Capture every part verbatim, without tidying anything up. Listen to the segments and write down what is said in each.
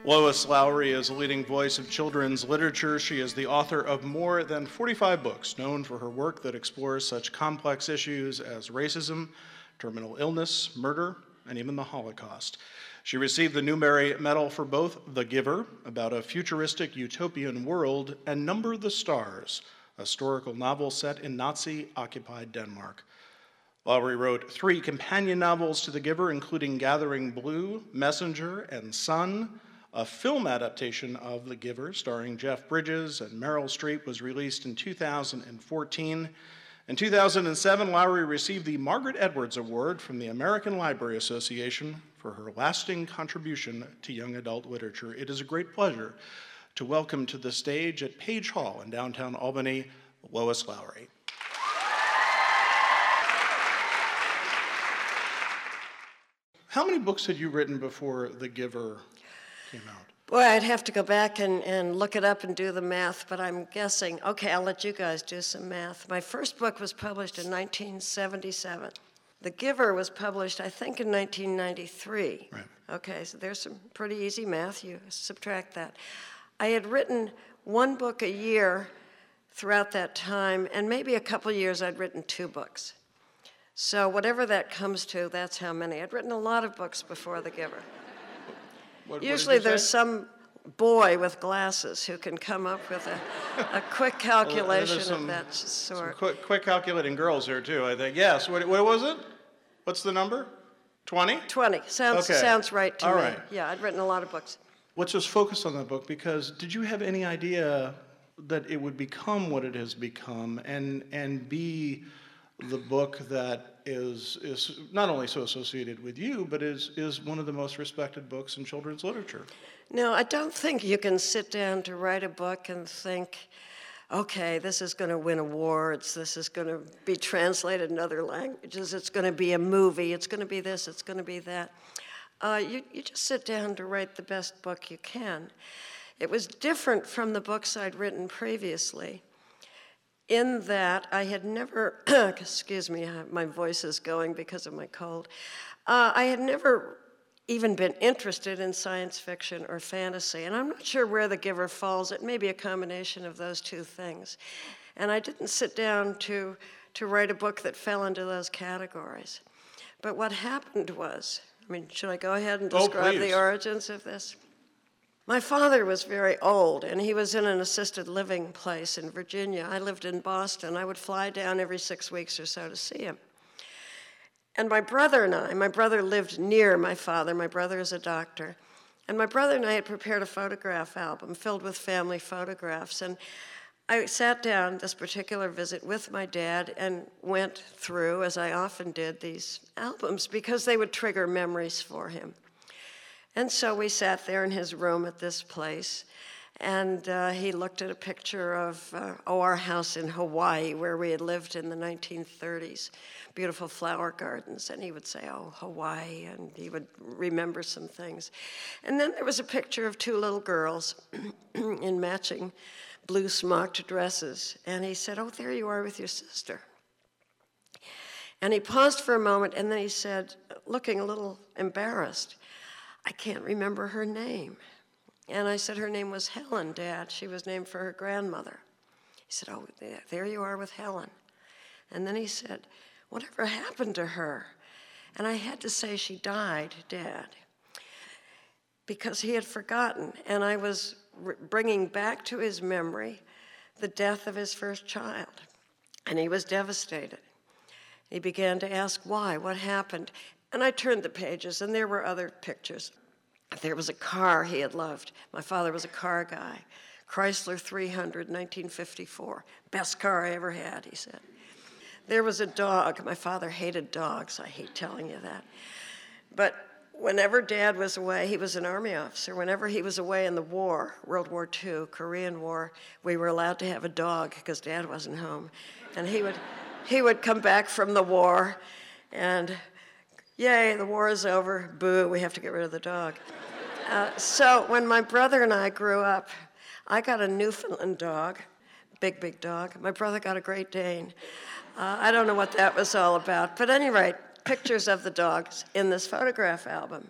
Lois Lowry is a leading voice of children's literature. She is the author of more than forty-five books, known for her work that explores such complex issues as racism, terminal illness, murder, and even the Holocaust. She received the Newbery Medal for both The Giver, about a futuristic utopian world, and Number the Stars, a historical novel set in Nazi-occupied Denmark. Lowry wrote three companion novels to The Giver, including Gathering Blue, Messenger, and Sun. A film adaptation of The Giver, starring Jeff Bridges and Meryl Streep, was released in two thousand fourteen. In two thousand seven, Lowry received the Margaret Edwards Award from the American Library Association for her lasting contribution to young adult literature. It is a great pleasure to welcome to the stage at Page Hall in downtown Albany, Lois Lowry. How many books had you written before The Giver came out? Boy, I'd have to go back and, and look it up and do the math, but I'm guessing. Okay, I'll let you guys do some math. My first book was published in nineteen seventy-seven. The Giver was published, I think, in nineteen ninety-three. Right. Okay, so there's some pretty easy math. You subtract that. I had written one book a year throughout that time, and maybe a couple years I'd written two books. So whatever that comes to, that's how many. I'd written a lot of books before The Giver. What, Usually what there's some boy with glasses who can come up with a, a quick calculation well, some, of that sort. Some quick, quick calculating girls here too, I think. Yes, what, what was it? What's the number? twenty? twenty, sounds, okay. sounds right to All me. right. Yeah, I'd written a lot of books. Let's just focus on that book, because did you have any idea that it would become what it has become and, and be the book that is is not only so associated with you, but is is one of the most respected books in children's literature? No, I don't think you can sit down to write a book and think, okay, this is going to win awards, this is going to be translated in other languages, it's going to be a movie, it's going to be this, it's going to be that. Uh, you, you just sit down to write the best book you can. It was different from the books I'd written previously, in that I had never, excuse me, my voice is going because of my cold. Uh, I had never even been interested in science fiction or fantasy, and I'm not sure where The Giver falls. It may be a combination of those two things. And I didn't sit down to, to write a book that fell into those categories. But what happened was, I mean, should I go ahead and describe oh, the origins of this? My father was very old, and he was in an assisted living place in Virginia. I lived in Boston. I would fly down every six weeks or so to see him. And my brother and I, my brother lived near my father. My brother is a doctor. And my brother and I had prepared a photograph album filled with family photographs. And I sat down this particular visit with my dad and went through, as I often did, these albums because they would trigger memories for him. And so we sat there in his room at this place, and uh, he looked at a picture of uh, oh, our house in Hawaii, where we had lived in the nineteen thirties, beautiful flower gardens, and he would say, oh, Hawaii, and he would remember some things. And then there was a picture of two little girls in matching blue smocked dresses, and he said, oh, there you are with your sister. And he paused for a moment, and then he said, looking a little embarrassed, I can't remember her name. And I said, her name was Helen, Dad. She was named for her grandmother. He said, oh, there you are with Helen. And then he said, whatever happened to her? And I had to say she died, Dad, because he had forgotten. And I was bringing back to his memory the death of his first child. And he was devastated. He began to ask why, what happened? And I turned the pages, and there were other pictures. There was a car he had loved. My father was a car guy. Chrysler three hundred, nineteen fifty-four. Best car I ever had, he said. There was a dog. My father hated dogs. I hate telling you that. But whenever Dad was away, he was an Army officer. Whenever he was away in the war, World War Two, Korean War, we were allowed to have a dog because Dad wasn't home. And he would, he would come back from the war and, yay, the war is over. Boo, we have to get rid of the dog. Uh, so when my brother and I grew up, I got a Newfoundland dog, big, big dog. My brother got a Great Dane. Uh, I don't know what that was all about. But at any rate, pictures of the dogs in this photograph album.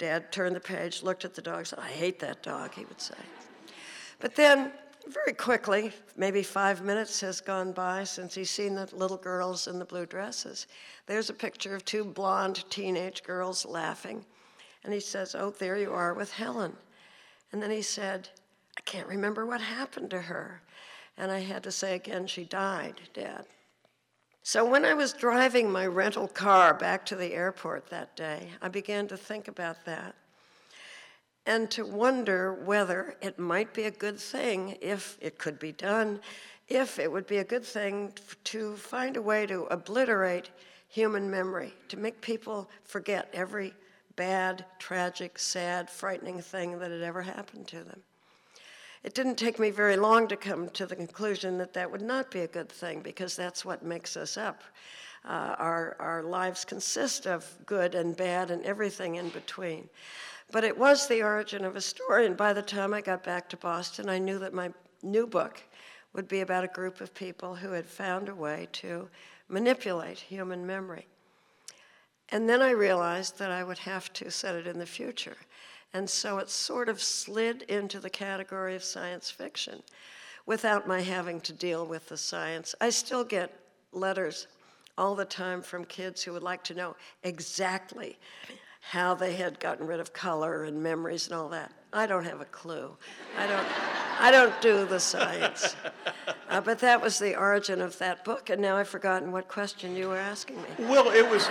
Dad turned the page, looked at the dog, said, "I hate that dog," he would say. But then, very quickly, maybe five minutes has gone by since he's seen the little girls in the blue dresses. There's a picture of two blonde teenage girls laughing. And he says, "Oh, there you are with Helen." And then he said, "I can't remember what happened to her." And I had to say again, "She died, Dad." So when I was driving my rental car back to the airport that day, I began to think about that and to wonder whether it might be a good thing, if it could be done, if it would be a good thing to find a way to obliterate human memory, to make people forget every bad, tragic, sad, frightening thing that had ever happened to them. It didn't take me very long to come to the conclusion that that would not be a good thing, because that's what makes us up. Uh, our, our lives consist of good and bad and everything in between. But it was the origin of a story, and by the time I got back to Boston, I knew that my new book would be about a group of people who had found a way to manipulate human memory. And then I realized that I would have to set it in the future. And so it sort of slid into the category of science fiction without my having to deal with the science. I still get letters all the time from kids who would like to know exactly how they had gotten rid of color and memories and all that. I don't have a clue. I don't, I don't do the science. Uh, but that was the origin of that book, and now I've forgotten what question you were asking me. Well, it was...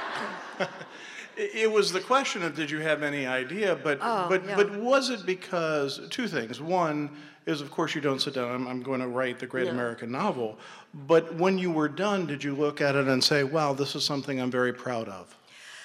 It was the question of, did you have any idea, but Oh, but yeah. but was it because, two things. One is, of course, you don't sit down, I'm, I'm going to write the great No. American novel, but when you were done, did you look at it and say, wow, this is something I'm very proud of?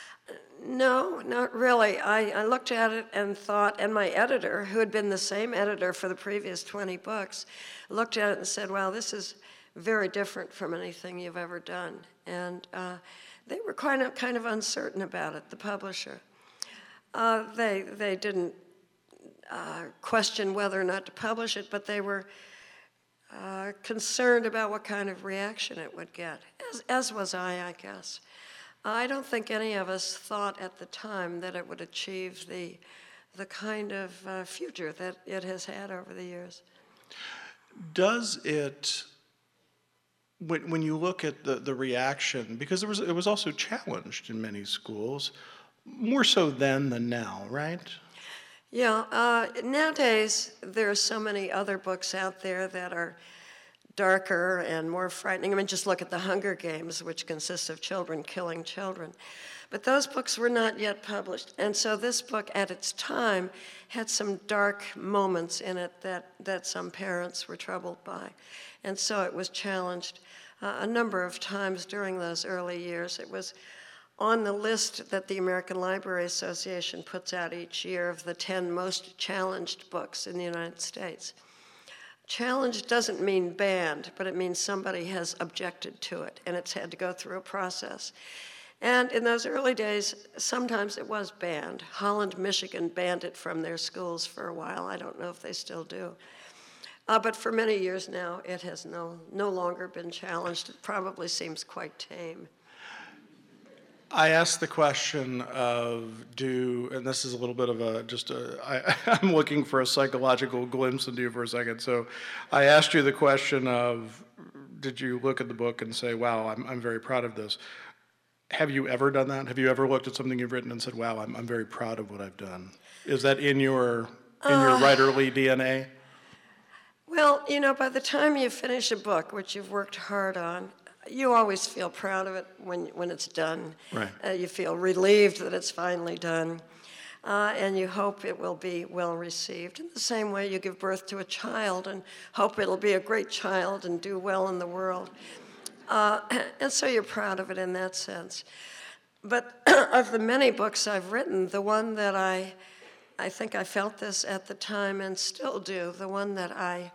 No, not really. I, I looked at it and thought, and my editor, who had been the same editor for the previous twenty books, looked at it and said, wow, this is very different from anything you've ever done. And uh, they were kind of kind of uncertain about it, the publisher. Uh, they, they didn't uh, question whether or not to publish it, but they were uh, concerned about what kind of reaction it would get, as, as was I, I guess. I don't think any of us thought at the time that it would achieve the, the kind of uh, future that it has had over the years. Does it, when, when you look at the, the reaction, because there was, it was also challenged in many schools, more so then than now, right? Yeah, uh, nowadays there are so many other books out there that are darker and more frightening. I mean, just look at The Hunger Games, which consists of children killing children. But those books were not yet published. And so this book, at its time, had some dark moments in it that, that some parents were troubled by. And so it was challenged uh, a number of times during those early years. It was on the list that the American Library Association puts out each year of the ten most challenged books in the United States. Challenged doesn't mean banned, but it means somebody has objected to it, and it's had to go through a process. And in those early days, sometimes it was banned. Holland, Michigan banned it from their schools for a while. I don't know if they still do. Uh, but for many years now, it has no, no longer been challenged. It probably seems quite tame. I asked the question of do, and this is a little bit of a, just a, I, I'm looking for a psychological glimpse into you for a second. So I asked you the question of, did you look at the book and say, wow, I'm, I'm very proud of this? Have you ever done that? Have you ever looked at something you've written and said, wow, I'm, I'm very proud of what I've done? Is that in your, in your Uh, writerly D N A? Well, you know, by the time you finish a book, which you've worked hard on, you always feel proud of it when, when it's done. Right. Uh, you feel relieved that it's finally done. Uh, and you hope it will be well received. In the same way you give birth to a child and hope it'll be a great child and do well in the world. Uh, and so you're proud of it in that sense. But of the many books I've written, the one that I, I think I felt this at the time and still do, the one that I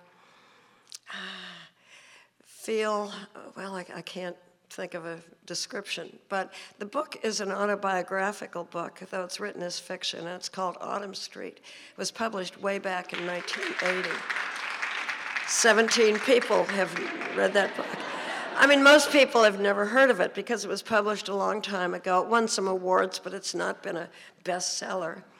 feel, well, I, I can't think of a description, but the book is an autobiographical book, though it's written as fiction, and it's called Autumn Street. It was published way back in nineteen eighty. seventeen people have read that book. I mean, most people have never heard of it because it was published a long time ago. It won some awards, but it's not been a bestseller.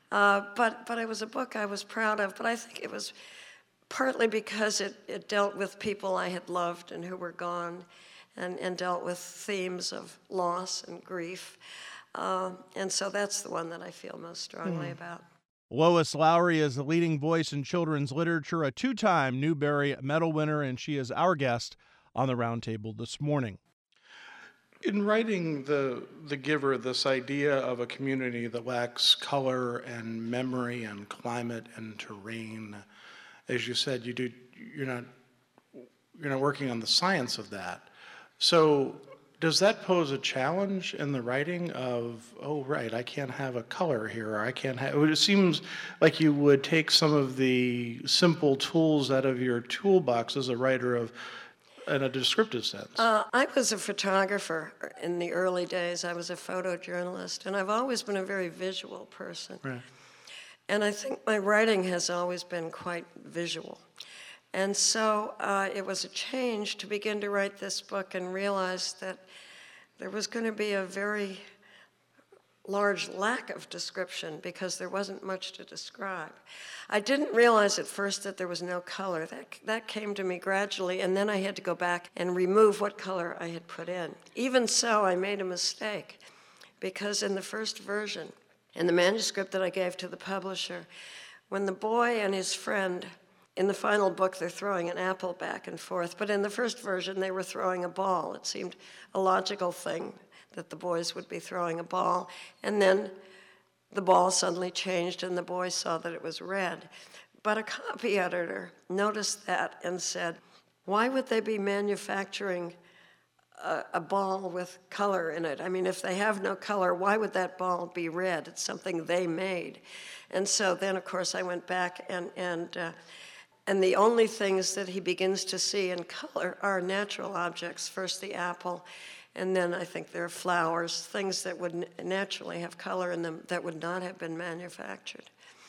Uh, but, but it was a book I was proud of, but I think it was partly because it, it dealt with people I had loved and who were gone, and, and dealt with themes of loss and grief. Uh, and so that's the one that I feel most strongly Hmm. about. Lois Lowry is the leading voice in children's literature, a two-time Newbery Medal winner, and she is our guest on the roundtable this morning. In writing the the Giver, this idea of a community that lacks color and memory and climate and terrain, as you said, you do you're not you're not working on the science of that. So does that pose a challenge in the writing of, oh, right, I can't have a color here, or I can't have, it seems like you would take some of the simple tools out of your toolbox as a writer of, in a descriptive sense. Uh, I was a photographer in the early days. I was a photojournalist, and I've always been a very visual person. Right. And I think my writing has always been quite visual. And so uh, it was a change to begin to write this book and realize that there was going to be a very large lack of description because there wasn't much to describe. I didn't realize at first that there was no color. That, that came to me gradually, and then I had to go back and remove what color I had put in. Even so, I made a mistake because in the first version, in the manuscript that I gave to the publisher, when the boy and his friend, in the final book, they're throwing an apple back and forth, but in the first version, they were throwing a ball. It seemed a logical thing that the boys would be throwing a ball, and then the ball suddenly changed and the boy saw that it was red. But a copy editor noticed that and said, why would they be manufacturing a, a ball with color in it? I mean, if they have no color, why would that ball be red? It's something they made. And so then, of course, I went back and, and, uh, and the only things that he begins to see in color are natural objects. First the apple, and then I think there are flowers, things that would naturally have color in them that would not have been manufactured.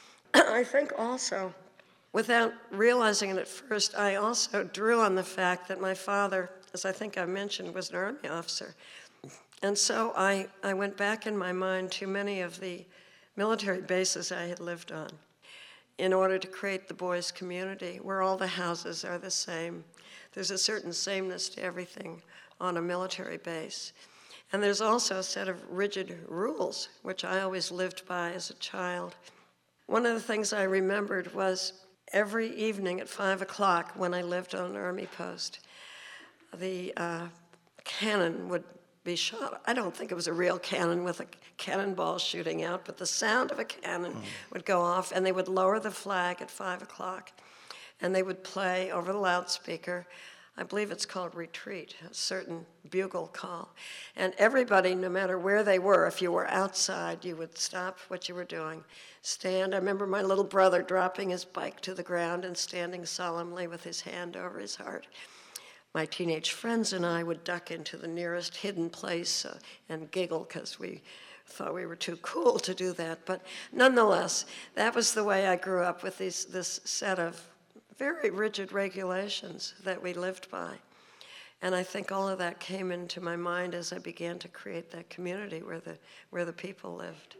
I think also, without realizing it at first, I also drew on the fact that my father, as I think I mentioned, was an Army officer. And so I, I went back in my mind to many of the military bases I had lived on in order to create the boys' community, where all the houses are the same. There's a certain sameness to everything on a military base. And there's also a set of rigid rules, which I always lived by as a child. One of the things I remembered was every evening at five o'clock when I lived on an Army post, the uh, cannon would be shot. I don't think it was a real cannon with a cannonball shooting out, but the sound of a cannon oh. would go off, and they would lower the flag at five o'clock, and they would play over the loudspeaker, I believe it's called Retreat, a certain bugle call. And everybody, no matter where they were, if you were outside, you would stop what you were doing, stand. I remember my little brother dropping his bike to the ground and standing solemnly with his hand over his heart. My teenage friends and I would duck into the nearest hidden place uh, and giggle because we thought we were too cool to do that. But nonetheless, that was the way I grew up, with these, this set of very rigid regulations that we lived by. And I think all of that came into my mind as I began to create that community where the, where the people lived.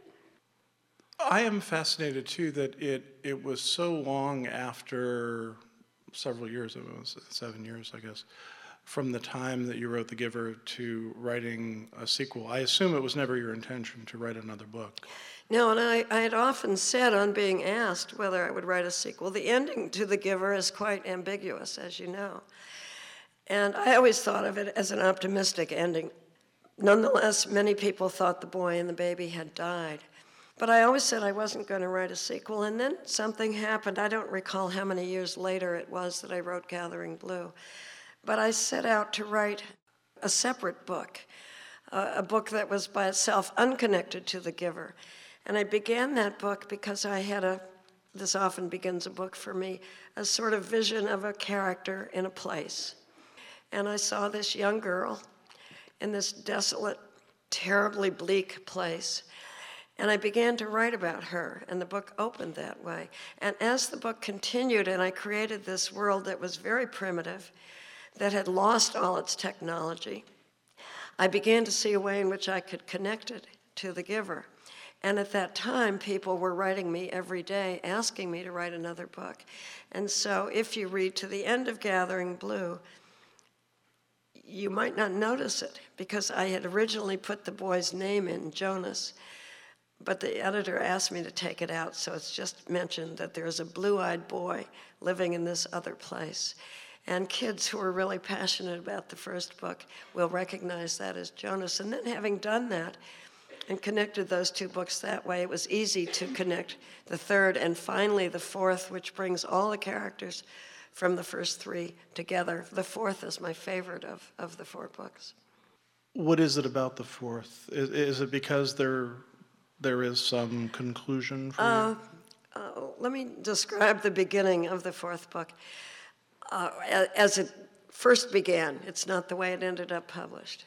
I am fascinated, too, that it, it was so long after several years, it was seven years, I guess, from the time that you wrote The Giver to writing a sequel. I assume it was never your intention to write another book. No, and I, I had often said on being asked whether I would write a sequel, the ending to The Giver is quite ambiguous, as you know. And I always thought of it as an optimistic ending. Nonetheless, many people thought the boy and the baby had died. But I always said I wasn't going to write a sequel, and then something happened. I don't recall how many years later it was that I wrote Gathering Blue. But I set out to write a separate book, uh, a book that was by itself unconnected to The Giver. And I began that book because I had a, this often begins a book for me, a sort of vision of a character in a place. And I saw this young girl in this desolate, terribly bleak place. And I began to write about her, and the book opened that way. And as the book continued, and I created this world that was very primitive, that had lost all its technology, I began to see a way in which I could connect it to The Giver. And at that time, people were writing me every day, asking me to write another book. And so if you read to the end of Gathering Blue, you might not notice it, because I had originally put the boy's name in, Jonas, but the editor asked me to take it out, so it's just mentioned that there's a blue-eyed boy living in this other place. And kids who are really passionate about the first book will recognize that as Jonas. And then having done that and connected those two books that way, it was easy to connect the third and finally the fourth, which brings all the characters from the first three together. The fourth is my favorite of, of the four books. What is it about the fourth? Is, is it because there, there is some conclusion for uh, you? Uh, let me describe the beginning of the fourth book. Uh, as it first began, it's not the way it ended up published.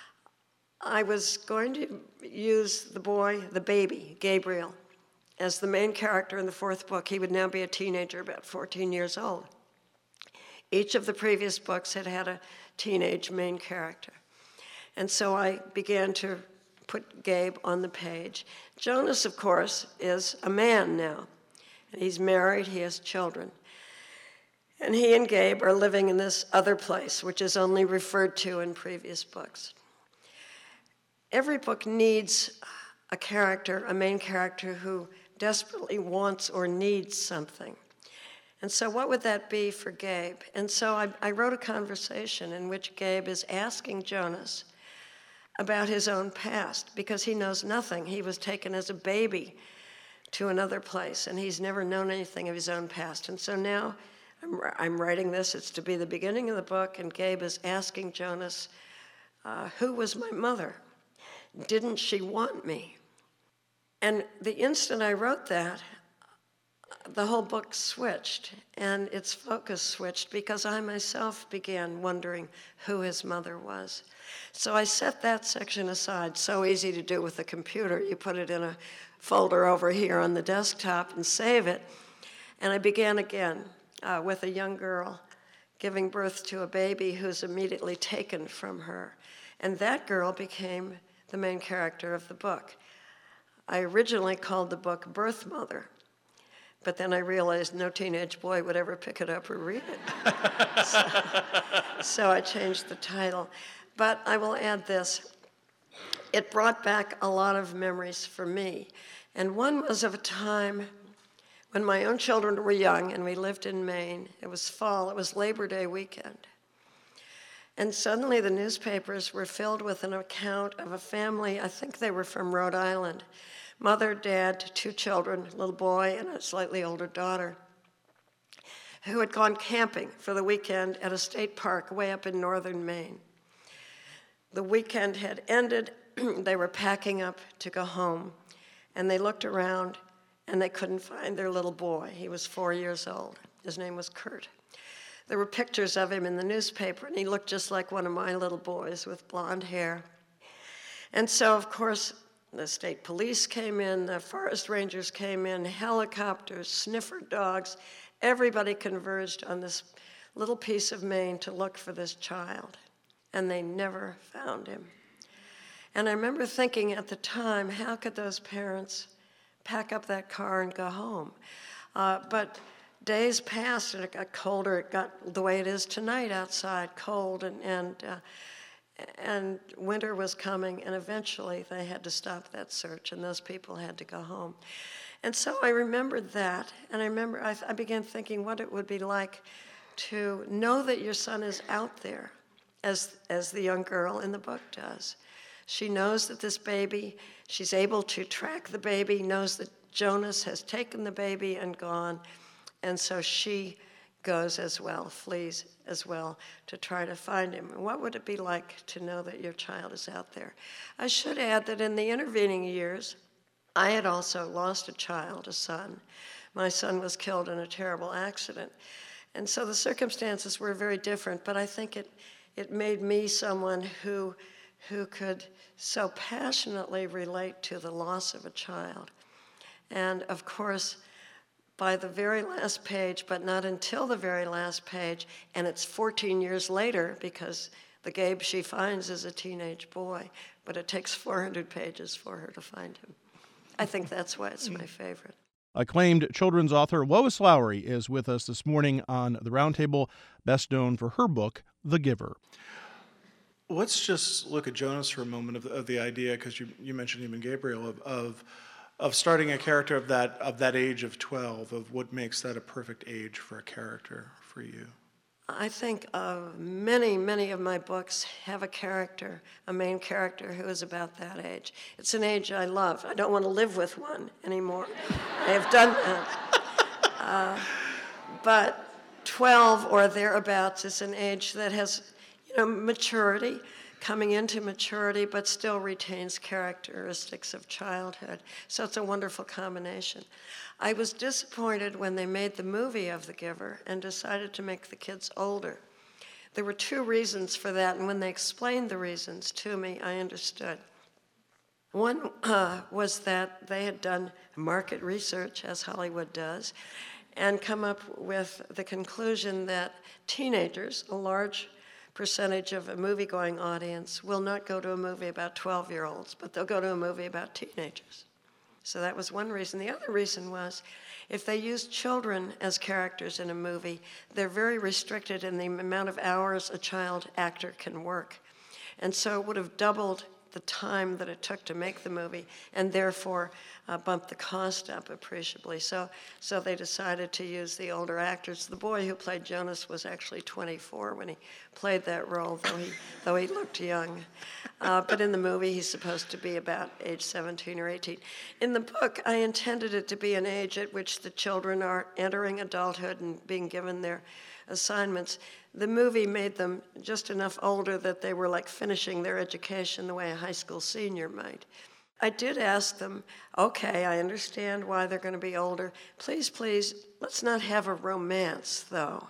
I was going to use the boy, the baby, Gabriel, as the main character in the fourth book. He would now be a teenager, about fourteen years old. Each of the previous books had had a teenage main character. And so I began to put Gabe on the page. Jonas, of course, is a man now. And he's married, he has children. And he and Gabe are living in this other place, which is only referred to in previous books. Every book needs a character, a main character, who desperately wants or needs something. And so what would that be for Gabe? And so I, I wrote a conversation in which Gabe is asking Jonas about his own past, because he knows nothing. He was taken as a baby to another place, and he's never known anything of his own past. And so now I'm, I'm writing this. It's to be the beginning of the book, and Gabe is asking Jonas, uh, who was my mother? Didn't she want me? And the instant I wrote that, the whole book switched, and its focus switched, because I myself began wondering who his mother was. So I set that section aside. So easy to do with a computer. You put it in a folder over here on the desktop and save it. And I began again uh, with a young girl giving birth to a baby who's immediately taken from her. And that girl became the main character of the book. I originally called the book Birth Mother, but then I realized no teenage boy would ever pick it up or read it. so, so I changed the title. But I will add this. It brought back a lot of memories for me. And one was of a time when my own children were young and we lived in Maine. It was fall, it was Labor Day weekend. And suddenly the newspapers were filled with an account of a family, I think they were from Rhode Island. Mother, dad, two children, a little boy and a slightly older daughter, who had gone camping for the weekend at a state park way up in northern Maine. The weekend had ended. They were packing up to go home, and they looked around, and they couldn't find their little boy. He was four years old. His name was Kurt. There were pictures of him in the newspaper, and he looked just like one of my little boys with blonde hair. And so, of course, the state police came in, the forest rangers came in, helicopters, sniffer dogs. Everybody converged on this little piece of Maine to look for this child, and they never found him. And I remember thinking at the time, how could those parents pack up that car and go home? Uh, but days passed, and it got colder. It got the way it is tonight outside, cold, and and uh, and winter was coming, and eventually they had to stop that search, and those people had to go home. And so I remembered that, and I remember I, I began thinking what it would be like to know that your son is out there, as as the young girl in the book does. She knows that this baby, she's able to track the baby, knows that Jonas has taken the baby and gone, and so she goes as well, flees as well, to try to find him. What would it be like to know that your child is out there? I should add that in the intervening years, I had also lost a child, a son. My son was killed in a terrible accident. And so the circumstances were very different, but I think it, it made me someone who, who could so passionately relate to the loss of a child. And of course, by the very last page, but not until the very last page, and it's fourteen years later because the Gabe she finds is a teenage boy, but it takes four hundred pages for her to find him. I think that's why it's my favorite. Acclaimed children's author Lois Lowry is with us this morning on the Roundtable, best known for her book, The Giver. Let's just look at Jonas for a moment of, of the idea, because you, you mentioned even Gabriel, of, of of starting a character of that of that age of twelve, of what makes that a perfect age for a character for you. I think uh, many, many of my books have a character, a main character who is about that age. It's an age I love. I don't want to live with one anymore. I have done that. Uh, but twelve or thereabouts is an age that has, you know, maturity, coming into maturity, but still retains characteristics of childhood. So it's a wonderful combination. I was disappointed when they made the movie of The Giver and decided to make the kids older. There were two reasons for that, and when they explained the reasons to me, I understood. One uh, was that they had done market research, as Hollywood does, and come up with the conclusion that teenagers, a large percentage of a movie-going audience, will not go to a movie about twelve-year-olds, but they'll go to a movie about teenagers. So that was one reason. The other reason was, if they use children as characters in a movie, they're very restricted in the amount of hours a child actor can work. And so it would have doubled the time that it took to make the movie, and therefore uh, bumped the cost up appreciably. So, so they decided to use the older actors. The boy who played Jonas was actually twenty-four when he played that role, though he, though he looked young. Uh, but in the movie, he's supposed to be about age seventeen or eighteen. In the book, I intended it to be an age at which the children are entering adulthood and being given their assignments. The movie made them just enough older that they were like finishing their education the way a high school senior might. I did ask them, okay, I understand why they're going to be older. Please, please, let's not have a romance, though.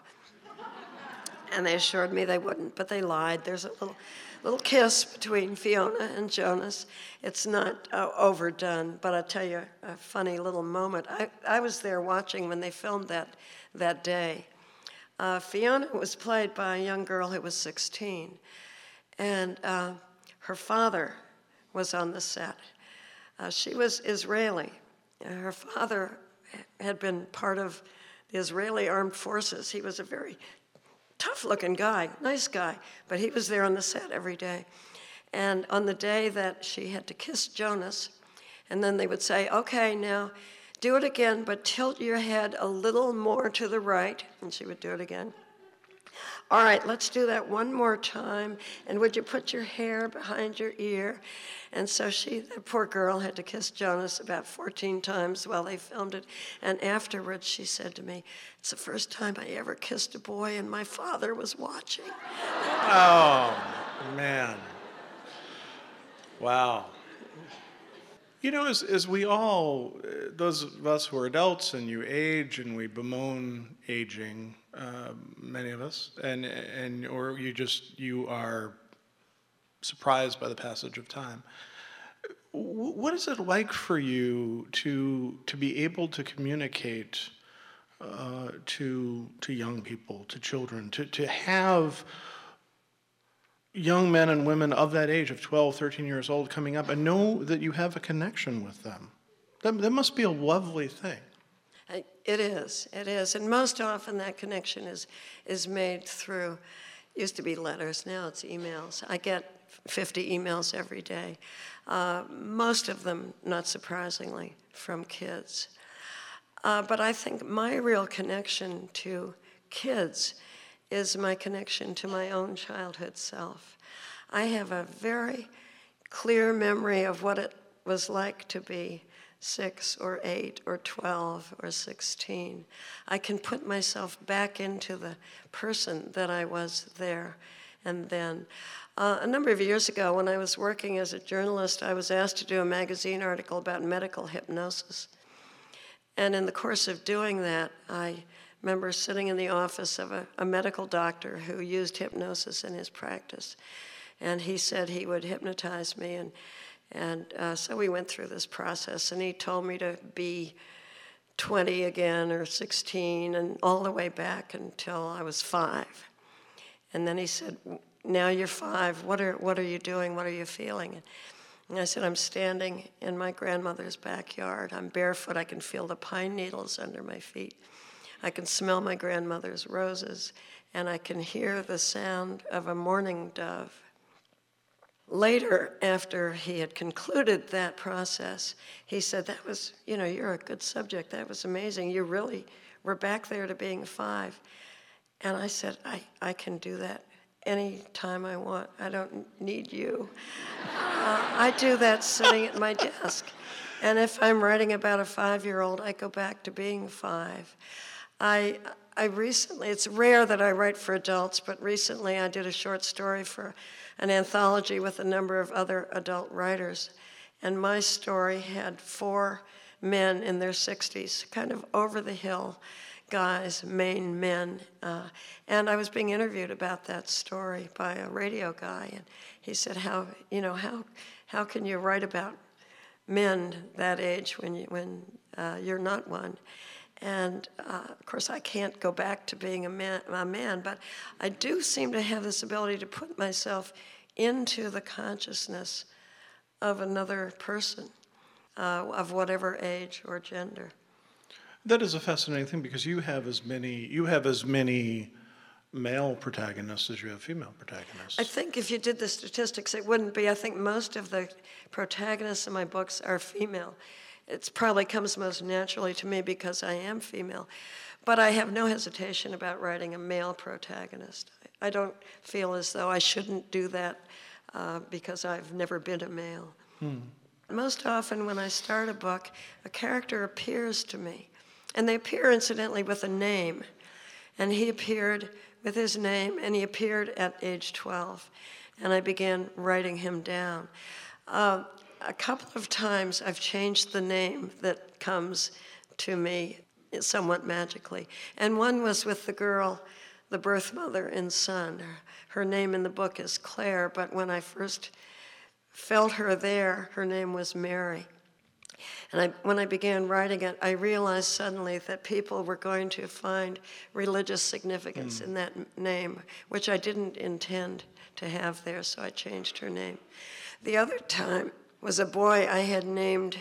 And they assured me they wouldn't, but they lied. There's a little little kiss between Fiona and Jonas. It's not uh, overdone, but I'll tell you a funny little moment. I, I was there watching when they filmed that that day. Uh, Fiona was played by a young girl who was sixteen, and uh, her father was on the set. Uh, she was Israeli. Her father had been part of the Israeli armed forces. He was a very tough-looking guy, nice guy, but he was there on the set every day. And on the day that she had to kiss Jonas, and then they would say, okay, now do it again, but tilt your head a little more to the right, and she would do it again. All right, let's do that one more time, and would you put your hair behind your ear? And so she, the poor girl, had to kiss Jonas about fourteen times while they filmed it, and afterwards she said to me, it's the first time I ever kissed a boy, and my father was watching. Oh, man. Wow. You know, as, as we all, uh, those of us who are adults and you age and we bemoan aging, uh, many of us, and, and or you just, you are surprised by the passage of time. What is it like for you to to be able to communicate uh, to to young people, to children, to, to have young men and women of that age, of twelve, thirteen years old, coming up and know that you have a connection with them? That, that must be a lovely thing. It is, it is. And most often that connection is, is made through, used to be letters, now it's emails. I get fifty emails every day, uh, most of them, not surprisingly, from kids. Uh, but I think my real connection to kids is my connection to my own childhood self. I have a very clear memory of what it was like to be six or eight or twelve or sixteen. I can put myself back into the person that I was there and then. Uh, a number of years ago, when I was working as a journalist, I was asked to do a magazine article about medical hypnosis. And in the course of doing that, I remember sitting in the office of a, a medical doctor who used hypnosis in his practice. And he said he would hypnotize me. And, and uh, so we went through this process. And he told me to be twenty again or sixteen and all the way back until I was five. And then he said, now you're five. What are, what are you doing? What are you feeling? And I said, I'm standing in my grandmother's backyard. I'm barefoot. I can feel the pine needles under my feet. I can smell my grandmother's roses, and I can hear the sound of a mourning dove. Later, after he had concluded that process, he said, that was, you know, you're a good subject. That was amazing. You really were back there to being five. And I said, I, I can do that any time I want. I don't need you. Uh, I do that sitting at my desk. And if I'm writing about a five-year-old, I go back to being five. I, I recently, it's rare that I write for adults, but recently I did a short story for an anthology with a number of other adult writers. And my story had four men in their sixties, kind of over-the-hill guys, Maine men. Uh, and I was being interviewed about that story by a radio guy. And he said, how, you know, how, how can you write about men that age when, you, when uh, you're not one? And uh, of course, I can't go back to being a man, a man, but I do seem to have this ability to put myself into the consciousness of another person, uh, of whatever age or gender. That is a fascinating thing because you have as many you have as many male protagonists as you have female protagonists. I think if you did the statistics, it wouldn't be. I think most of the protagonists in my books are female. It probably comes most naturally to me because I am female. But I have no hesitation about writing a male protagonist. I don't feel as though I shouldn't do that uh, because I've never been a male. Hmm. Most often when I start a book, a character appears to me. And they appear, incidentally, with a name. And he appeared with his name, and he appeared at age twelve. And I began writing him down. Uh, a couple of times I've changed the name that comes to me somewhat magically. And one was with the girl, the birth mother in Son. Her name in the book is Claire, but when I first felt her there, her name was Mary. And I, when I began writing it, I realized suddenly that people were going to find religious significance mm. in that name, which I didn't intend to have there, so I changed her name. The other time was a boy I had named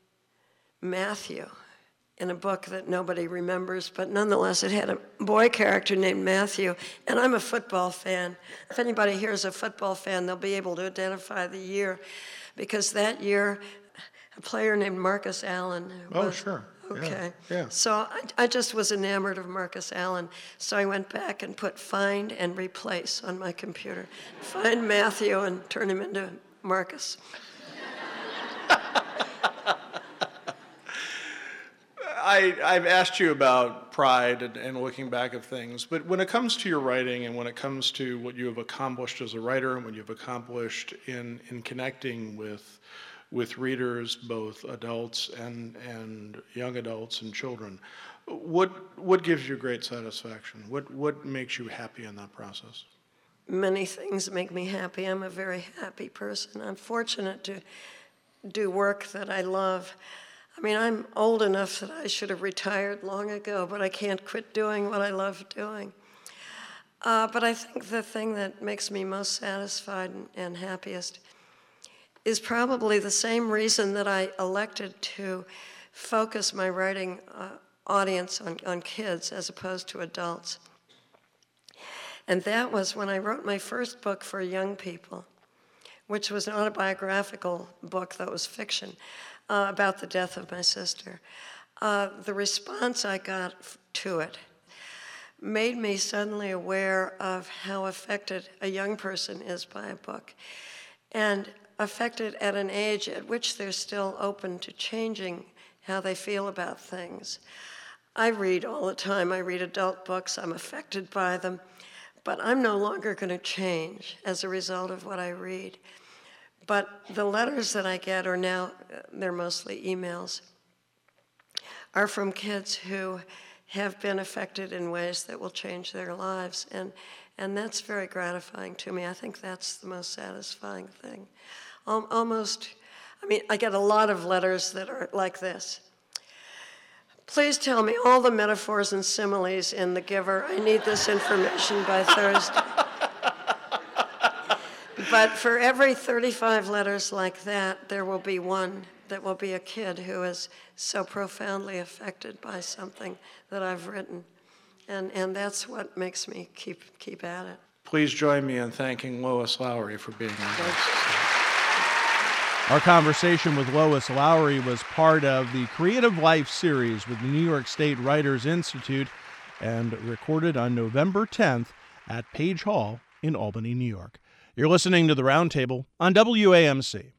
Matthew in a book that nobody remembers, but nonetheless it had a boy character named Matthew, and I'm a football fan. If anybody here is a football fan, they'll be able to identify the year, because that year a player named Marcus Allen was, oh, sure. Okay. Yeah. yeah. So I, I just was enamored of Marcus Allen. So I went back and put find and replace on my computer. Find Matthew and turn him into Marcus. I, I've asked you about pride and, and looking back at things, but when it comes to your writing and when it comes to what you have accomplished as a writer and what you've accomplished in, in connecting with with readers, both adults and, and young adults and children, what what gives you great satisfaction? What what makes you happy in that process? Many things make me happy. I'm a very happy person. I'm fortunate to do work that I love. I mean, I'm old enough that I should have retired long ago, but I can't quit doing what I love doing. Uh, but I think the thing that makes me most satisfied and, and happiest is probably the same reason that I elected to focus my writing uh, audience on, on kids as opposed to adults. And that was when I wrote my first book for young people, which was an autobiographical book that was fiction uh, about the death of my sister. Uh, the response I got to it made me suddenly aware of how affected a young person is by a book, and affected at an age at which they're still open to changing how they feel about things. I read all the time. I read adult books. I'm affected by them. But I'm no longer going to change as a result of what I read. But the letters that I get are now, they're mostly emails, are from kids who have been affected in ways that will change their lives. And, and that's very gratifying to me. I think that's the most satisfying thing. Almost, I mean, I get a lot of letters that are like this. Please tell me all the metaphors and similes in The Giver. I need this information by Thursday. But for every thirty-five letters like that, there will be one that will be a kid who is so profoundly affected by something that I've written. And, and that's what makes me keep, keep at it. Please join me in thanking Lois Lowry for being our guest. Our conversation with Lois Lowry was part of the Creative Life series with the New York State Writers Institute and recorded on November tenth at Page Hall in Albany, New York. You're listening to The Roundtable on W A M C.